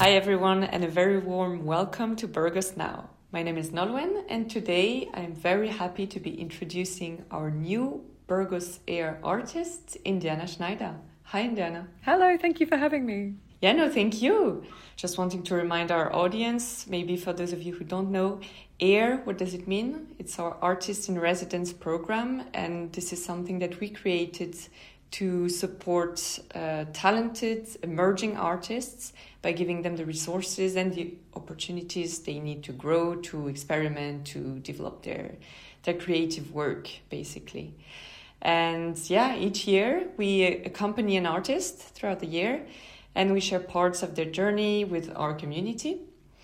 Hi everyone and a very warm welcome to Burgos Now. My name is Nolwenn and today I'm very happy to be introducing our new Burgos Air artist, Indiana Schneider. Hi Indiana. Hello, thank you for having me. Yeah, no, thank you. Just wanting to remind our audience, maybe for those of you who don't know, AIR, what does it mean? It's our Artist in Residence program, and this is something that we created to support talented emerging artists by giving them the resources and the opportunities they need to grow, to experiment, to develop their creative work, basically. And yeah, each year we accompany an artist throughout the year and we share parts of their journey with our community.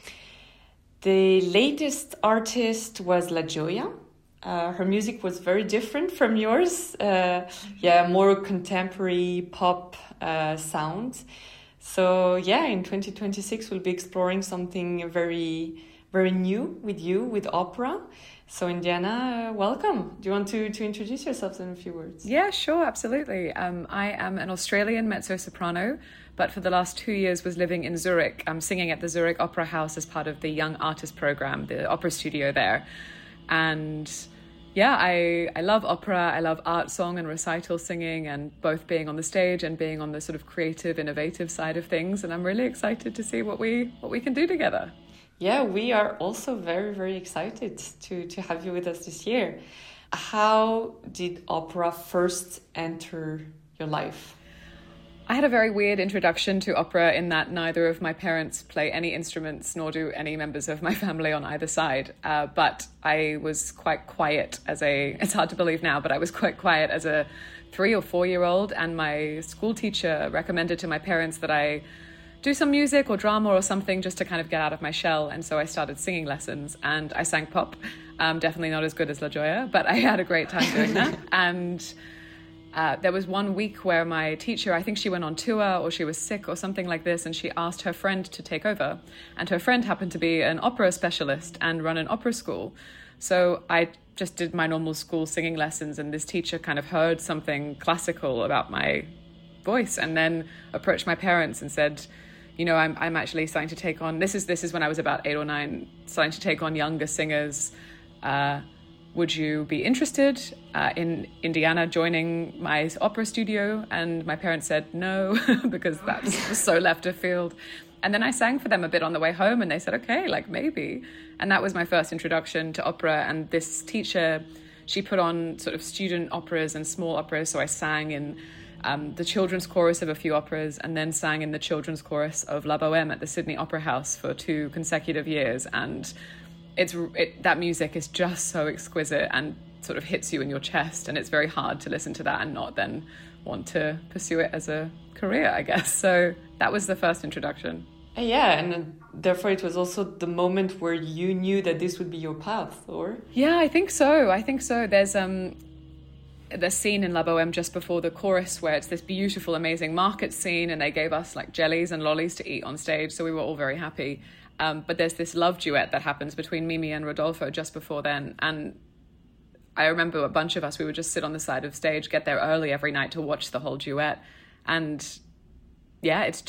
The latest artist was La Gioia. Her music was very different from yours. More contemporary pop sound. So yeah, in 2026 we'll be exploring something very, very new with you, with opera. So Indiana, welcome. Do you want to introduce yourself in a few words? Yeah, sure, absolutely. I am an Australian mezzo-soprano, but for the last 2 years was living in Zurich. I'm singing at the Zurich Opera House as part of the Young Artist Program, the opera studio there. And yeah, I love opera. I love art, song and recital singing, and both being on the stage and being on the sort of creative, innovative side of things. And I'm really excited to see what we can do together. Yeah, we are also very, very excited to have you with us this year. How did opera first enter your life? I had a very weird introduction to opera in that neither of my parents play any instruments, nor do any members of my family on either side. But I was quite quiet it's hard to believe now, but I was quite quiet as a 3 or 4 year old. And my school teacher recommended to my parents that I do some music or drama or something just to kind of get out of my shell. And so I started singing lessons and I sang pop. Definitely not as good as La Gioia, but I had a great time doing that. And there was one week where my teacher, I think she went on tour or she was sick or something like this, and she asked her friend to take over. And her friend happened to be an opera specialist and run an opera school. So I just did my normal school singing lessons, and this teacher kind of heard something classical about my voice and then approached my parents and said, you know, I'm actually starting to take on, this is when I was about 8 or 9, starting to take on younger singers. Would you be interested in Indiana joining my opera studio? And my parents said no, because that was so left of field. And then I sang for them a bit on the way home and they said, okay, like maybe. And that was my first introduction to opera. And this teacher, she put on sort of student operas and small operas. So I sang in the children's chorus of a few operas and then sang in the children's chorus of La Bohème at the Sydney Opera House for 2 consecutive years. And that music is just so exquisite and sort of hits you in your chest, and it's very hard to listen to that and not then want to pursue it as a career, I guess. So that was the first introduction. Yeah, and therefore it was also the moment where you knew that this would be your path, or? Yeah, I think so. There's the scene in La Bohème just before the chorus where it's this beautiful, amazing market scene, and they gave us like jellies and lollies to eat on stage, so we were all very happy. But there's this love duet that happens between Mimi and Rodolfo just before then. And I remember a bunch of us, we would just sit on the side of stage, get there early every night to watch the whole duet. And yeah, it's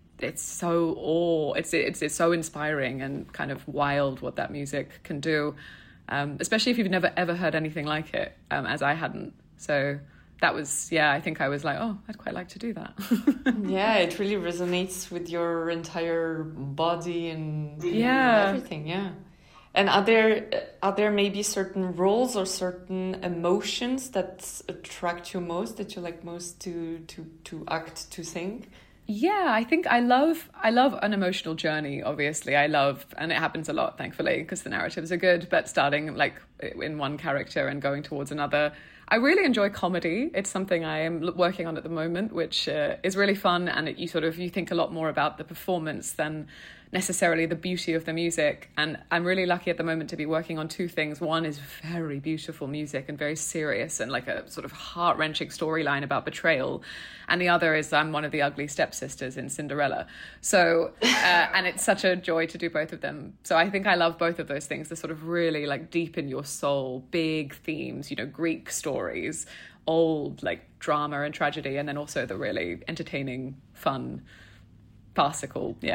so it's so inspiring and kind of wild what that music can do, especially if you've never ever heard anything like it, as I hadn't. So that was, I think I was like, oh, I'd quite like to do that. Yeah, it really resonates with your entire body and everything, yeah. And are there maybe certain roles or certain emotions that attract you most, that you like most to act, to sing? Yeah, I think I love an emotional journey, obviously. And it happens a lot, thankfully, because the narratives are good, but starting like in one character and going towards another. I really enjoy comedy. It's something I am working on at the moment, which is really fun. And you think a lot more about the performance than necessarily the beauty of the music. And I'm really lucky at the moment to be working on 2 things. One is very beautiful music and very serious and like a sort of heart-wrenching storyline about betrayal. And the other is I'm one of the ugly stepsisters in Cinderella. So, and it's such a joy to do both of them. So I think I love both of those things, the sort of really like deep in your soul, big themes, Greek stories, old like drama and tragedy, and then also the really entertaining, fun, farcical,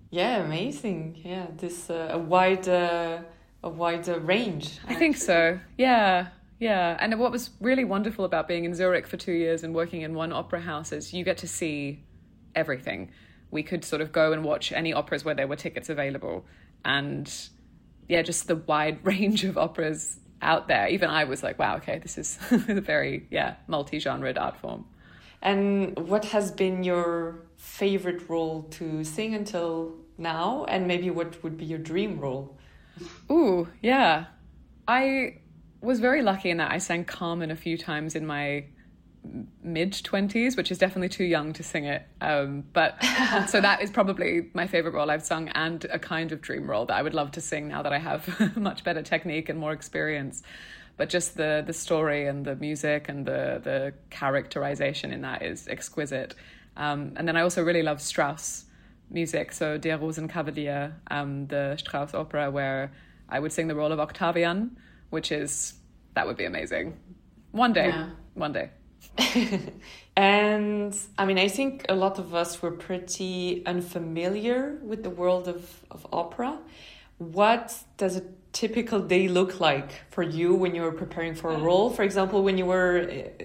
Yeah, amazing. Yeah, this a wide range. I think so. Yeah. Yeah. And what was really wonderful about being in Zurich for 2 years and working in one opera house is you get to see everything. We could sort of go and watch any operas where there were tickets available. And yeah, just the wide range of operas out there. Even I was like, wow, okay, this is a very, multi-genred art form. And what has been your favorite role to sing until now? And maybe what would be your dream role? Ooh, yeah. I was very lucky in that I sang Carmen a few times in my mid-20s, which is definitely too young to sing it. But so that is probably my favorite role I've sung, and a kind of dream role that I would love to sing now that I have much better technique and more experience. But just the story and the music and the characterization in that is exquisite. And then I also really love Strauss music, so Der Rosenkavalier, the Strauss opera, where I would sing the role of Octavian, that would be amazing. One day. And I mean, I think a lot of us were pretty unfamiliar with the world of opera. What does a typical day look like for you when you were preparing for a role? For example, when you were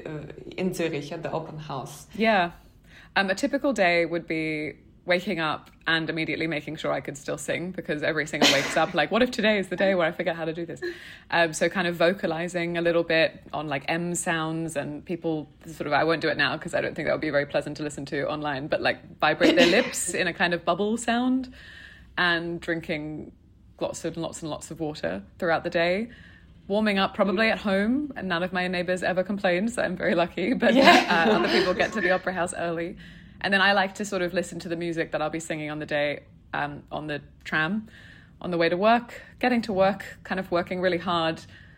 in Zurich at the open house. Yeah. A typical day would be waking up and immediately making sure I could still sing, because every singer wakes up like, what if today is the day where I forget how to do this? So kind of vocalizing a little bit on like M sounds, and people sort of, I won't do it now because I don't think that would be very pleasant to listen to online, but like vibrate their lips in a kind of bubble sound, and drinking lots and lots of water throughout the day. Warming up probably at home, and none of my neighbors ever complained, so I'm very lucky, but other people get to the opera house early. And then I like to sort of listen to the music that I'll be singing on the day, on the tram, on the way to work, getting to work, kind of working really hard.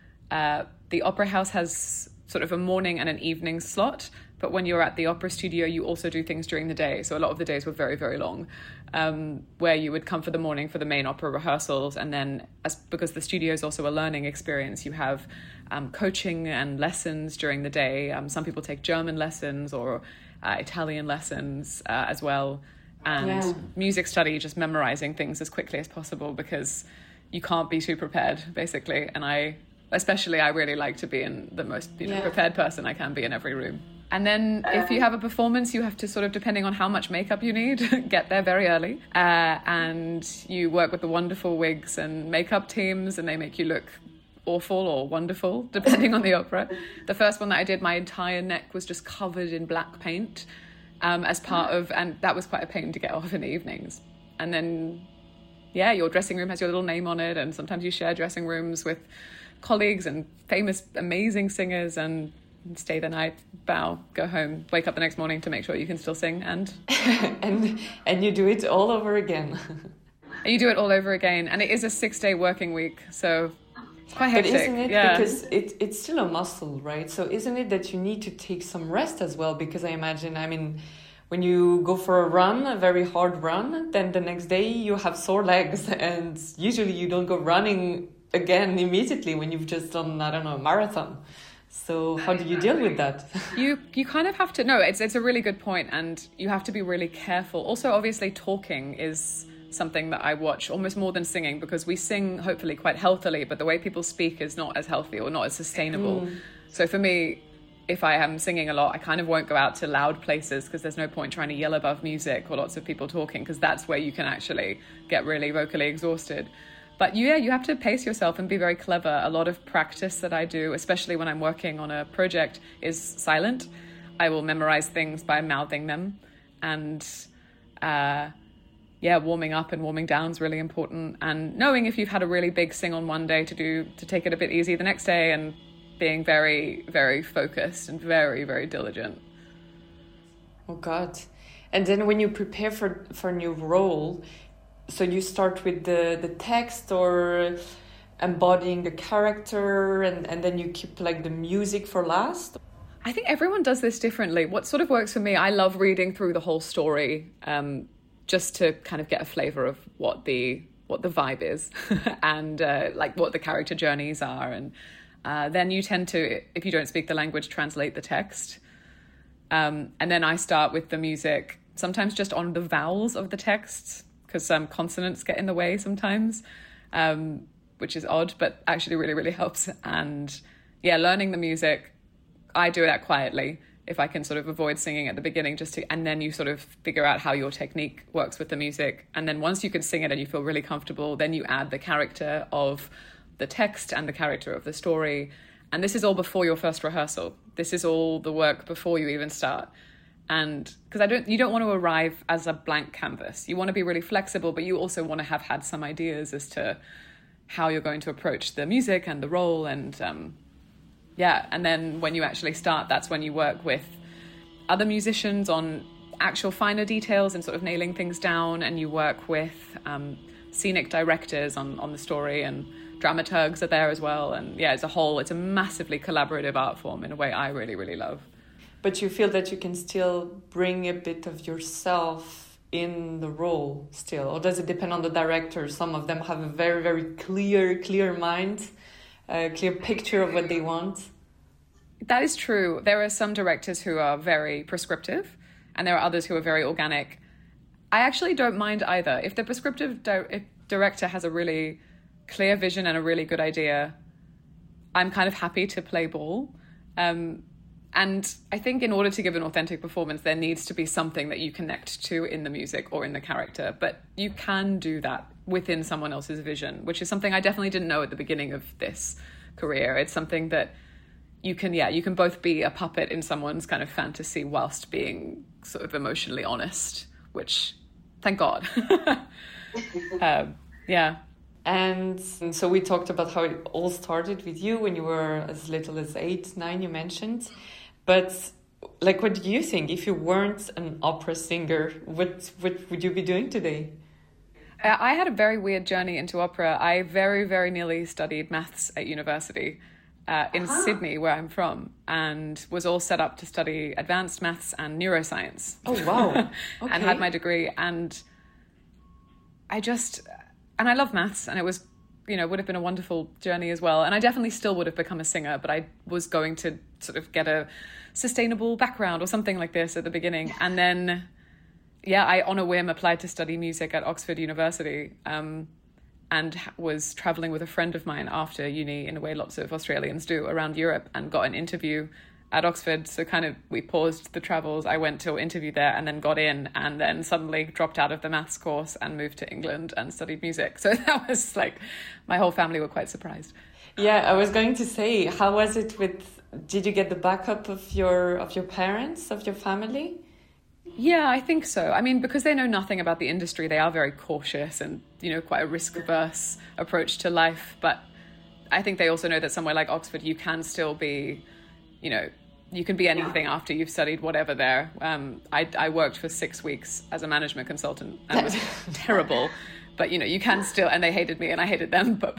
The opera house has sort of a morning and an evening slot, but when you're at the opera studio, you also do things during the day. So a lot of the days were very, very long, where you would come for the morning for the main opera rehearsals. And then because the studio is also a learning experience, you have coaching and lessons during the day. Some people take German lessons or Italian lessons as well. And music study, just memorizing things as quickly as possible, because you can't be too prepared, basically. And I really like to be in the most prepared person I can be in every room. And then if you have a performance, you have to sort of, depending on how much makeup you need, get there very early. And you work with the wonderful wigs and makeup teams, and they make you look awful or wonderful, depending on the opera. The first one that I did, my entire neck was just covered in black paint as part of, and that was quite a pain to get off in the evenings. And then, your dressing room has your little name on it, and sometimes you share dressing rooms with colleagues and famous, amazing singers, and stay the night, bow, go home, wake up the next morning to make sure you can still sing, and and you do it all over again. You do it all over again, and it is a 6-day working week, so it's quite hectic. But isn't it, because it's still a muscle, right? So isn't it that you need to take some rest as well? Because I imagine, when you go for a run, a very hard run, then the next day you have sore legs, and usually you don't go running again immediately when you've just done, a marathon. So how do you deal with that? You kind of have to, no, it's a really good point, and you have to be really careful. Also, obviously, talking is something that I watch almost more than singing, because we sing hopefully quite healthily, but the way people speak is not as healthy or not as sustainable. So for me, if I am singing a lot, I kind of won't go out to loud places, because there's no point trying to yell above music or lots of people talking, because that's where you can actually get really vocally exhausted. But you have to pace yourself and be very clever. A lot of practice that I do, especially when I'm working on a project, is silent. I will memorize things by mouthing them. And warming up and warming down is really important. And knowing if you've had a really big sing on one day to take it a bit easy the next day, and being very, very focused and very, very diligent. Oh, God. And then when you prepare for a new role, so you start with the text or embodying the character, and then you keep like the music for last? I think everyone does this differently. What sort of works for me, I love reading through the whole story, just to kind of get a flavor of what the vibe is and like what the character journeys are. And then you tend to, if you don't speak the language, translate the text. And then I start with the music, sometimes just on the vowels of the texts, because consonants get in the way sometimes, which is odd, but actually really, really helps. And yeah, learning the music, I do that quietly if I can sort of avoid singing at the beginning, and then you sort of figure out how your technique works with the music. And then once you can sing it and you feel really comfortable, then you add the character of the text and the character of the story. And this is all before your first rehearsal. This is all the work before you even start. And because you don't want to arrive as a blank canvas. You want to be really flexible, but you also want to have had some ideas as to how you're going to approach the music and the role. And and then when you actually start, that's when you work with other musicians on actual finer details and sort of nailing things down. And you work with scenic directors on the story, and dramaturgs are there as well. And yeah, it's a massively collaborative art form in a way I really, really love. But you feel that you can still bring a bit of yourself in the role still? Or does it depend on the director? Some of them have a very, very clear mind, a clear picture of what they want. That is true. There are some directors who are very prescriptive, and there are others who are very organic. I actually don't mind either. If the prescriptive director has a really clear vision and a really good idea, I'm kind of happy to play ball. And I think in order to give an authentic performance, there needs to be something that you connect to in the music or in the character. But you can do that within someone else's vision, which is something I definitely didn't know at the beginning of this career. It's something that you can both be a puppet in someone's kind of fantasy whilst being sort of emotionally honest, which, thank God. Yeah. And so we talked about how it all started with you when you were as little as 8, 9, you mentioned. But like, what do you think? If you weren't an opera singer, what would you be doing today? I had a very weird journey into opera. I very, very nearly studied maths at university in Sydney, where I'm from, and was all set up to study advanced maths and neuroscience. Oh, wow. Okay. And had my degree. And I love maths, and it was, would have been a wonderful journey as well. And I definitely still would have become a singer, but I was going to sort of get a sustainable background or something like this at the beginning. And then, I, on a whim, applied to study music at Oxford University, and was traveling with a friend of mine after uni, in a way lots of Australians do, around Europe, and got an interview at Oxford. So kind of we paused the travels. I went to an interview there and then got in, and then suddenly dropped out of the maths course and moved to England and studied music. So that was like, my whole family were quite surprised. Yeah, I was going to say, how was it did you get the backup of your parents, of your family? Yeah, I think so. I mean, because they know nothing about the industry, they are very cautious and, quite a risk-averse approach to life. But I think they also know that somewhere like Oxford, you can still be, you can be anything after you've studied whatever there. I worked for 6 weeks as a management consultant, and it was terrible. But, you can still, and they hated me and I hated them, but,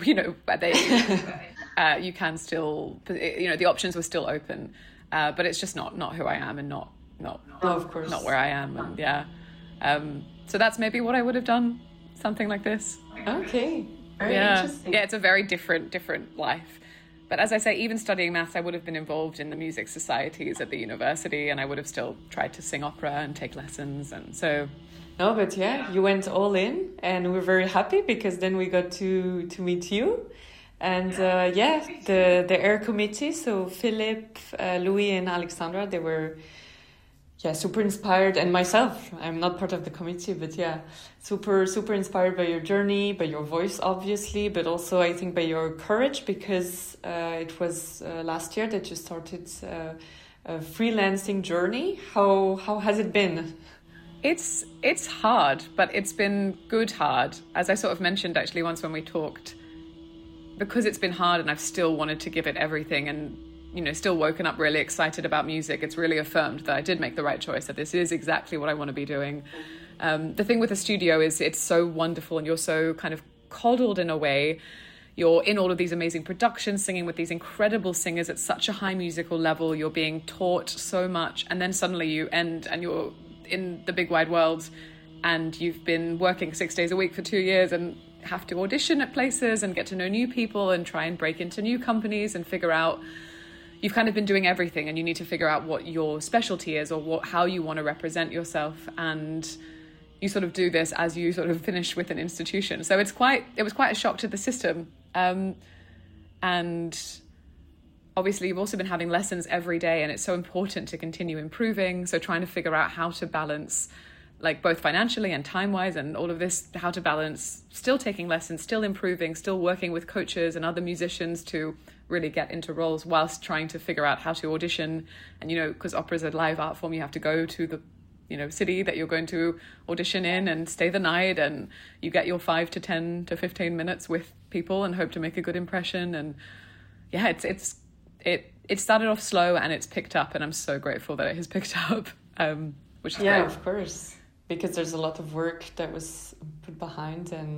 you can still, the options were still open. But it's just not who I am, and not of course, not where I am. And so that's maybe what I would have done, something like this. Okay. Very interesting. Yeah, it's a very different life. But as I say, even studying maths, I would have been involved in the music societies at the university, and I would have still tried to sing opera and take lessons. And so... No, but yeah, you went all in, and we're very happy because then we got to meet you. And the AIR committee, so Philip, Louis and Alexandra, they were super inspired, and myself, I'm not part of the committee, but super inspired by your journey, by your voice, obviously, but also I think by your courage, because it was last year that you started a freelancing journey. How has it been? It's hard, but it's been good hard. As I sort of mentioned actually once when we talked, because it's been hard and I've still wanted to give it everything, and still woken up really excited about music, it's really affirmed that I did make the right choice, that this is exactly what I want to be doing. The thing with the studio is it's so wonderful, and you're so kind of coddled in a way. You're in all of these amazing productions, singing with these incredible singers at such a high musical level. You're being taught so much, and then suddenly you end and you're in the big wide world, and you've been working 6 days a week for 2 years and have to audition at places and get to know new people and try and break into new companies and figure out... You've kind of been doing everything, and you need to figure out what your specialty is, or how you want to represent yourself. And you sort of do this as you sort of finish with an institution. So it was quite a shock to the system. And obviously you've also been having lessons every day, and it's so important to continue improving. So trying to figure out how to balance, like both financially and time-wise and all of this, how to balance still taking lessons, still improving, still working with coaches and other musicians to really get into roles whilst trying to figure out how to audition. And, you know, because opera is a live art form, you have to go to the, you know, city that you're going to audition in and stay the night, and you get your 5 to 10 to 15 minutes with people and hope to make a good impression. And yeah, it started off slow and it's picked up, and I'm so grateful that it has picked up, which is great. Of course, because there's a lot of work that was put behind. And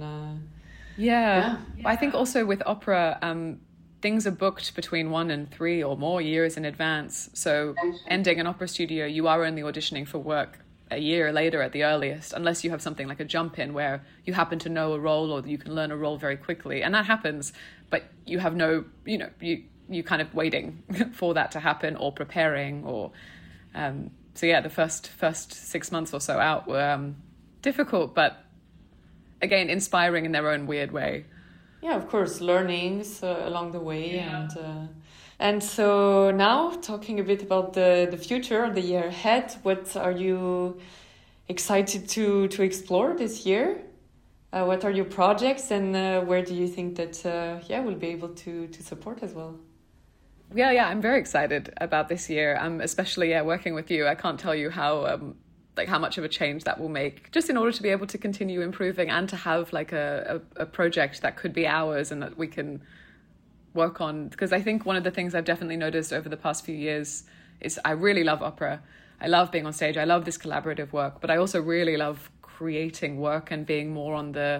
I think also with opera, things are booked between 1 and 3 or more years in advance. So ending an opera studio, you are only auditioning for work a year later at the earliest, unless you have something like a jump in where you happen to know a role or you can learn a role very quickly. And that happens, but you have no, you know, you kind of waiting for that to happen or preparing or so yeah, the first 6 months or so out were difficult, but again inspiring in their own weird way. Yeah, of course, learnings along the way. And so now talking a bit about the future, the year ahead, what are you excited to explore this year? What are your projects, and where do you think that we'll be able to support as well? Yeah, I'm very excited about this year. Especially working with you. I can't tell you how much of a change that will make, just in order to be able to continue improving and to have like a project that could be ours and that we can work on. Because I think one of the things I've definitely noticed over the past few years is I really love opera. I love being on stage. I love this collaborative work, but I also really love creating work and being more on the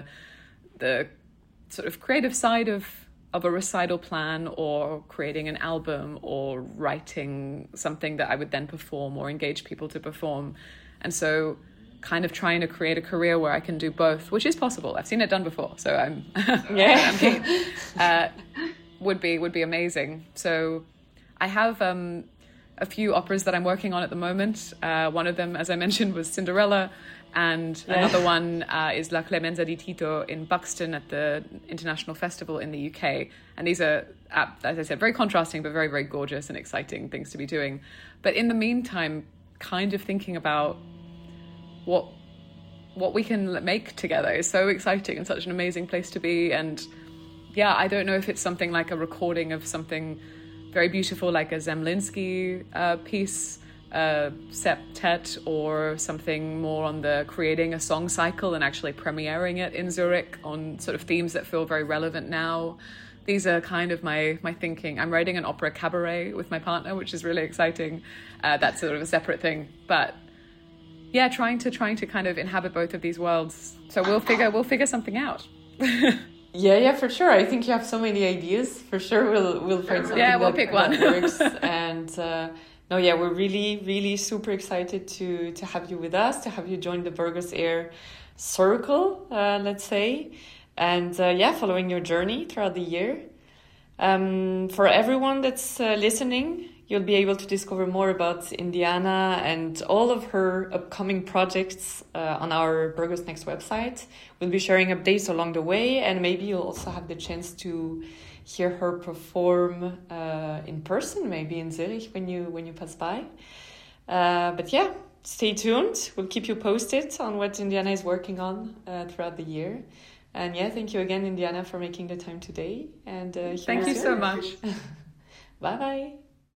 sort of creative side of a recital plan, or creating an album, or writing something that I would then perform or engage people to perform. And so kind of trying to create a career where I can do both, which is possible. I've seen it done before, so I'm keen. Would be amazing. So I have a few operas that I'm working on at the moment. One of them, as I mentioned, was Cinderella, and another one is La Clemenza di Tito in Buxton at the International Festival in the UK. And these are, as I said, very contrasting, but very, very gorgeous and exciting things to be doing. But in the meantime, kind of thinking about what we can make together is so exciting and such an amazing place to be. And yeah, I don't know if it's something like a recording of something very beautiful like a Zemlinsky piece, septet, or something more on the creating a song cycle and actually premiering it in Zurich on sort of themes that feel very relevant now. These are kind of my thinking. I'm writing an opera cabaret with my partner, which is really exciting. That's sort of a separate thing, but yeah, trying to kind of inhabit both of these worlds. So we'll figure something out. Yeah, for sure. I think you have so many ideas. For sure, we'll find something. Yeah, we'll pick one. That works. And we're really, really super excited to have you with us, to have you join the Burgos Air circle, let's say, and following your journey throughout the year. For everyone that's listening, you'll be able to discover more about Indiana and all of her upcoming projects on our Burgos Next website. We'll be sharing updates along the way, and maybe you'll also have the chance to hear her perform in person, maybe in Zurich when you pass by. But yeah, stay tuned. We'll keep you posted on what Indiana is working on throughout the year. And yeah, thank you again, Indiana, for making the time today. And thank you so much. Bye-bye.